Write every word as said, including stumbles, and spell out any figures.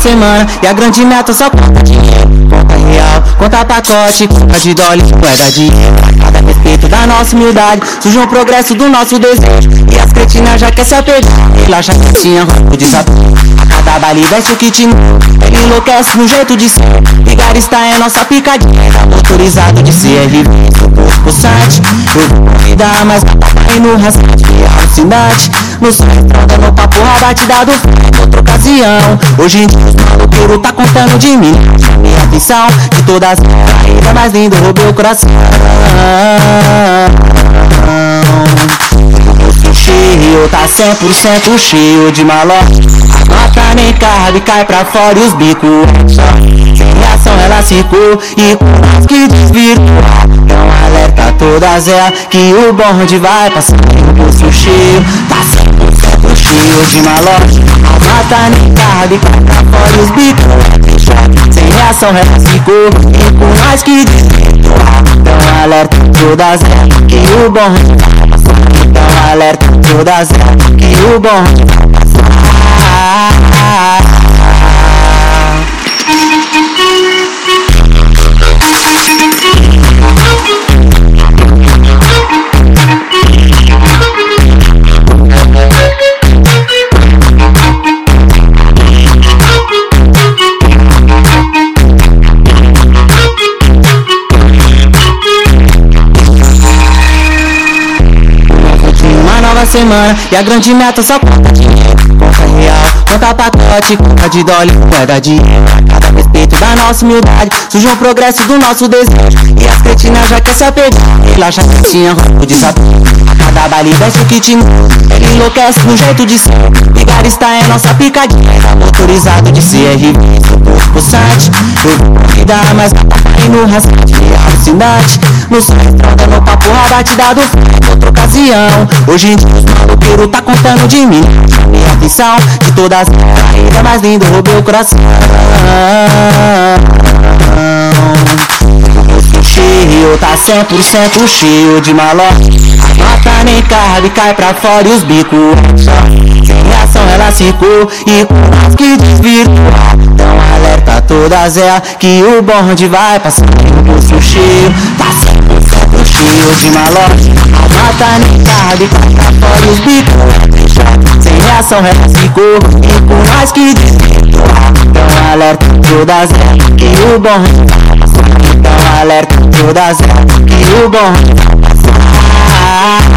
semana e a grande meta só conta dinheiro. Conta real, conta pacote, conta de dólar, moeda de dinheiro. Cada respeito da nossa humildade, surge um progresso do nosso desejo. E as cretinas já quer se apegar, relaxa a tinha roupa de desapego. A cada baile veste o kit novo, ele enlouquece no jeito de ser. Vigarista é nossa picadinha, motorizado de C R V, pulsante. Eu vou convidar, mas vai no rasante, alucinante. No som entrada, no papo, a batida do fim, outra ocasião. Hoje em dia os maloqueiros tá contando de mim. Minha atenção, de todas as carreiras mais lindo, roubei o coração. O bolso cheio, tá cem por cento cheio de malote. A nota nem cabe, cai pra fora e os bicos sem reação ela ficou e com as que desvirou. Então alerta todas elas que o bonde vai passar. O bolso cheio, tá cem por cento cheio de malote. A nota nem cabe, cai pra fora e os bicos sem reação ela ficou e com as que desvirou. Então alerta todas elas que o bonde vai passar. Então alerta todas elas que o bonde vai passar. Semana e a grande meta só conta dinheiro. Conta real, conta pacote, conta de dólar, moeda de dinheiro. Cada respeito da nossa humildade, surge um progresso do nosso desejo. E as cretinas já quer se apegar, relaxa a tinha roupa de desapego. A cada baile veste o kit novo, ele enlouquece no jeito de ser. Vigarista é nossa picadinha, motorizado de C R V, pulsante. Eu vou convidar, mas vai no rasante, alucinante. No som entrada, no papo, a batida do fim, outra ocasião. Hoje em dia os maloqueiros tá contando de mim. Minha atenção, de todas as carreiras mais lindo, roubei o coração. O bolso cheio, tá cem por cento cheio de malote. A nota nem cabe, cai pra fora e os bicos sem reação ela ficou e com as que desvirou. Então alerta todas elas que o bonde vai passar. O bolso cheio, tá cem por cento cheio de malote. A nota nem cabe, cai pra fora e os bicos sem reação ela ficou e com as que desvirou. Então alerta todas elas que o bonde vai passar. Então alerta todas elas que o bonde vai passar.